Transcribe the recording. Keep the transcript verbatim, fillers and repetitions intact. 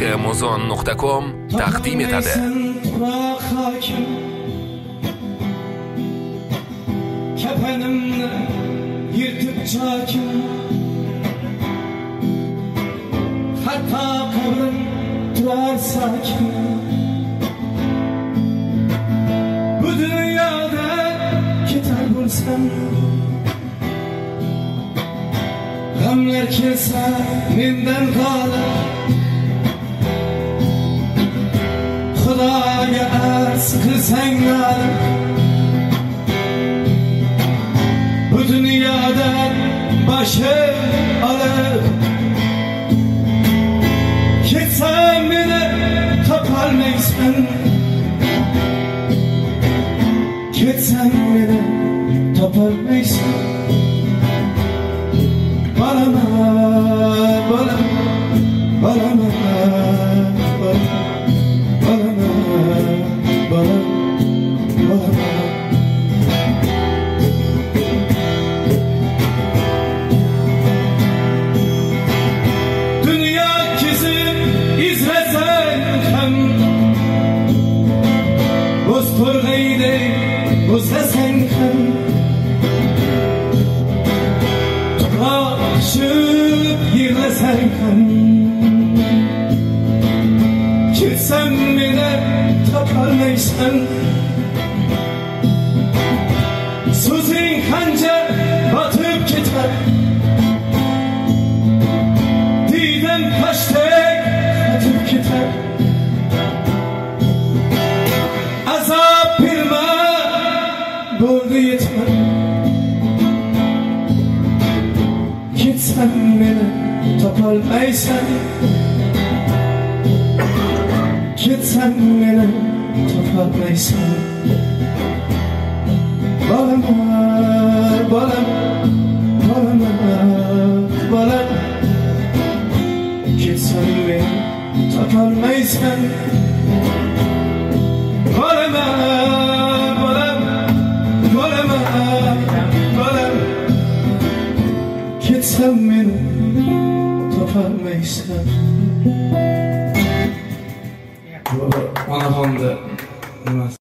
muzon nuqta com taqdim etadi. Kefenimni yırtıp çakim, hatta kabrim durar sakin. Bu dünyada gitar bulsam, gamlar kelsa menden qalır. Xudoga arz qilsang nolib, bu dunyodan boshim olib ketsam meni topolmaysan, ketsam meni topolmaysan. Balama, balama, balama, balama, balama, balama. Dünya kezib izlesen hem, boztorg'ayday bo'zlasang ham, tuproqshib yig'lasang ham, ketsam meni topolmaysan. So'zing qancha botib ketar, diydam toshday qotib ketar. Azob berma, bo'ldi yetma, ketsam meni topolmaysan, ketsam meni topolmaysan. Balama, balama, balama, balama, ketsam meni topolmaysan. Balama, balama, balama, balama, ketsam meni topolmaysan. Onaxonda emas.